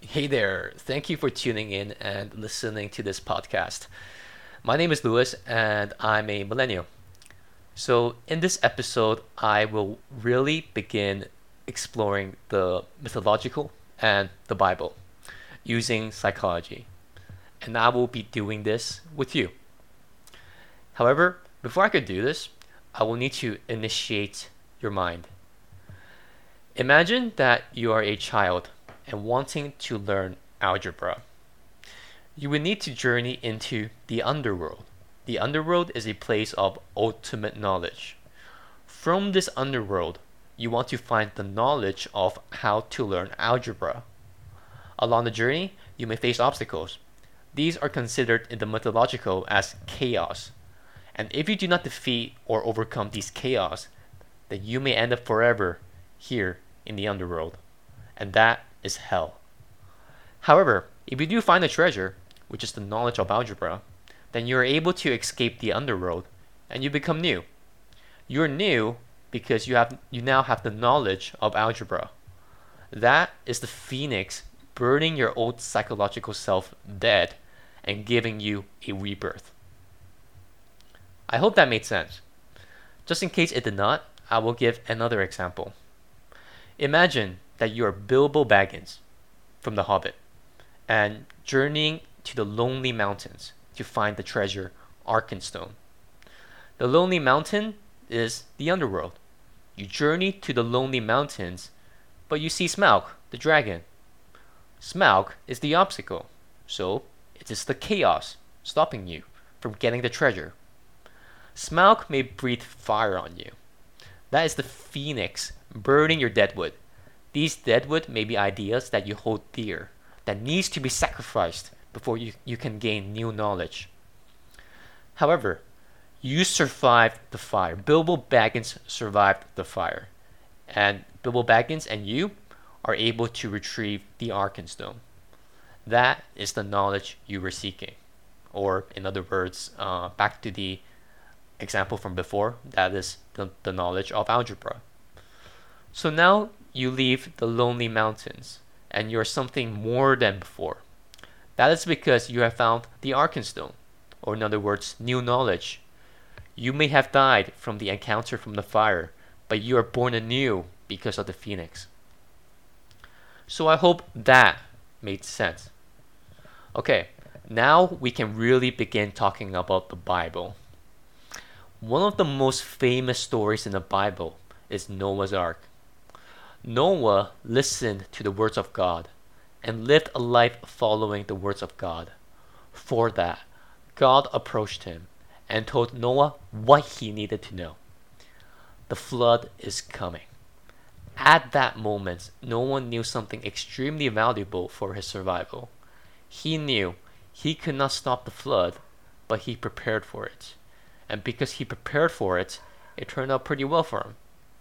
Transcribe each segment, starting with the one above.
Hey there, thank you for tuning in and listening to this podcast. My name is Lewis and I'm a millennial. So, in this episode, I will really begin exploring the mythological and the Bible using psychology. And I will be doing this with you. However, before I could do this, I will need to initiate your mind. Imagine that you are a child and wanting to learn algebra. You would need to journey into the underworld. The underworld is a place of ultimate knowledge. From this underworld, you want to find the knowledge of how to learn algebra. Along the journey, you may face obstacles. These are considered in the mythological as chaos. And if you do not defeat or overcome these chaos, then you may end up forever here in the underworld. And that is hell. However, if you do find a treasure, which is the knowledge of algebra, then you are able to escape the underworld and you become new. You're new because you now have the knowledge of algebra. That is the phoenix burning your old psychological self dead and giving you a rebirth. I hope that made sense. Just in case it did not, I will give another example. Imagine that you are Bilbo Baggins from The Hobbit and journeying to the Lonely Mountains to find the treasure Arkenstone. The Lonely Mountain is the underworld. You journey to the Lonely Mountains, but you see Smaug, the dragon. Smaug is the obstacle, so it is the chaos stopping you from getting the treasure. Smaug may breathe fire on you. That is the phoenix burning your deadwood. These deadwood may be ideas that you hold dear, that needs to be sacrificed before you can gain new knowledge. However, you survived the fire. Bilbo Baggins survived the fire. And Bilbo Baggins and you are able to retrieve the Arkenstone. That is the knowledge you were seeking. Or, in other words, back to the example from before, that is the knowledge of algebra. So now you leave the lonely mountains and you're something more than before. That is because you have found the Arkenstone, or in other words, new knowledge. You may have died from the encounter from the fire, but you are born anew because of the phoenix. So I hope that made sense. Okay, now we can really begin talking about the Bible. One of the most famous stories in the Bible is Noah's Ark. Noah listened to the words of God and lived a life following the words of God. For that, God approached him and told Noah what he needed to know. The flood is coming. At that moment, Noah knew something extremely valuable for his survival. He knew he could not stop the flood, but he prepared for it. And because he prepared for it, it turned out pretty well for him.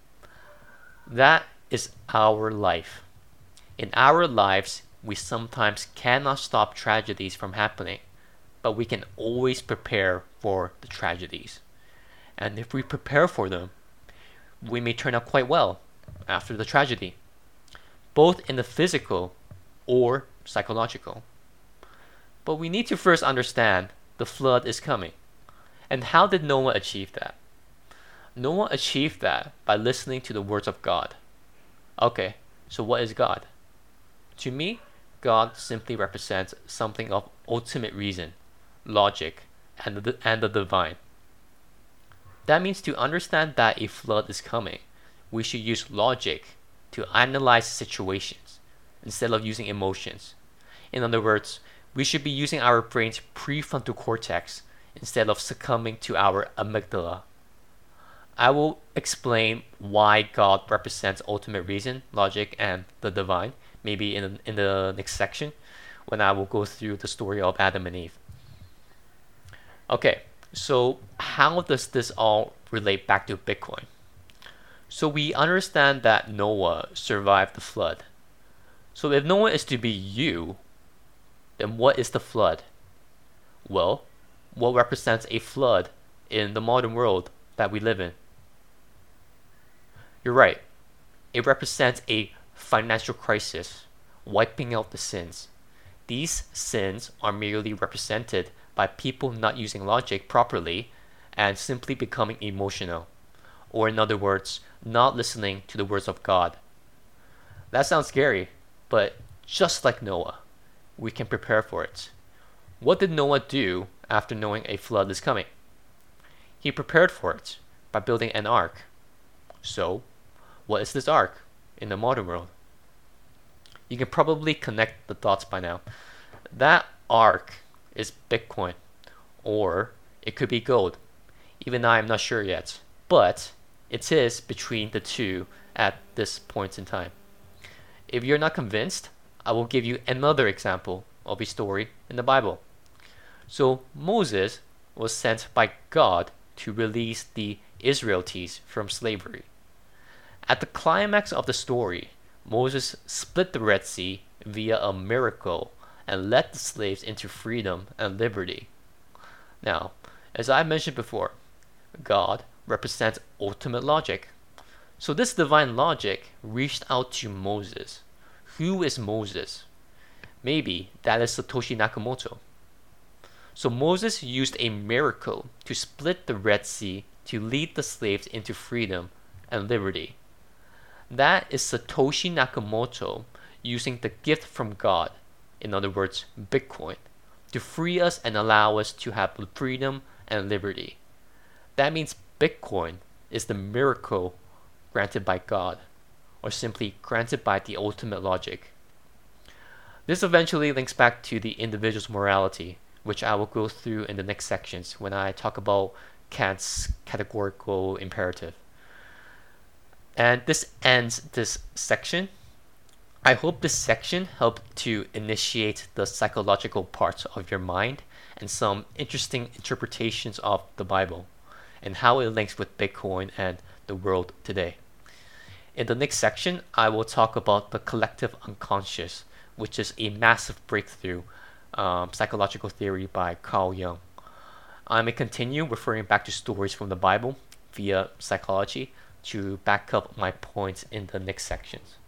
That is our life. In our lives, we sometimes cannot stop tragedies from happening, but we can always prepare for the tragedies. And if we prepare for them, we may turn out quite well after the tragedy, both in the physical or psychological. But we need to first understand the flood is coming. And how did Noah achieve that? Noah achieved that by listening to the words of God. Okay, so what is God? To me, God simply represents something of ultimate reason, logic, and the divine. That means to understand that a flood is coming, we should use logic to analyze situations instead of using emotions. In other words, we should be using our brain's prefrontal cortex instead of succumbing to our amygdala. I will explain why God represents ultimate reason, logic, and the divine, maybe in the next section when I will go through the story of Adam and Eve. Okay, so how does this all relate back to Bitcoin? So we understand that Noah survived the flood. So if Noah is to be you, then what is the flood? Well, what represents a flood in the modern world that we live in? You're right. It represents a financial crisis wiping out the sins. These sins are merely represented by people not using logic properly and simply becoming emotional, or in other words, not listening to the words of God. That sounds scary, but just like Noah, we can prepare for it. What did Noah do after knowing a flood is coming? He prepared for it by building an ark. So, what is this ark in the modern world? You can probably connect the dots by now. That ark is Bitcoin, or it could be gold. Even I am not sure yet, but it is between the two at this point in time. If you're not convinced, I will give you another example of a story in the Bible. So Moses was sent by God to release the Israelites from slavery. At the climax of the story, Moses split the Red Sea via a miracle and led the slaves into freedom and liberty. Now, as I mentioned before, God represents ultimate logic. So this divine logic reached out to Moses. Who is Moses? Maybe that is Satoshi Nakamoto. So Moses used a miracle to split the Red Sea to lead the slaves into freedom and liberty. That is Satoshi Nakamoto using the gift from God, in other words, Bitcoin, to free us and allow us to have freedom and liberty. That means Bitcoin is the miracle granted by God, or simply granted by the ultimate logic. This eventually links back to the individual's morality, which I will go through in the next sections when I talk about Kant's categorical imperative. And this ends this section. I hope this section helped to initiate the psychological parts of your mind and some interesting interpretations of the Bible and how it links with Bitcoin and the world today. In the next section, I will talk about the collective unconscious, which is a massive breakthrough psychological theory by Carl Jung. I may continue referring back to stories from the Bible via psychology to back up my points in the next sections.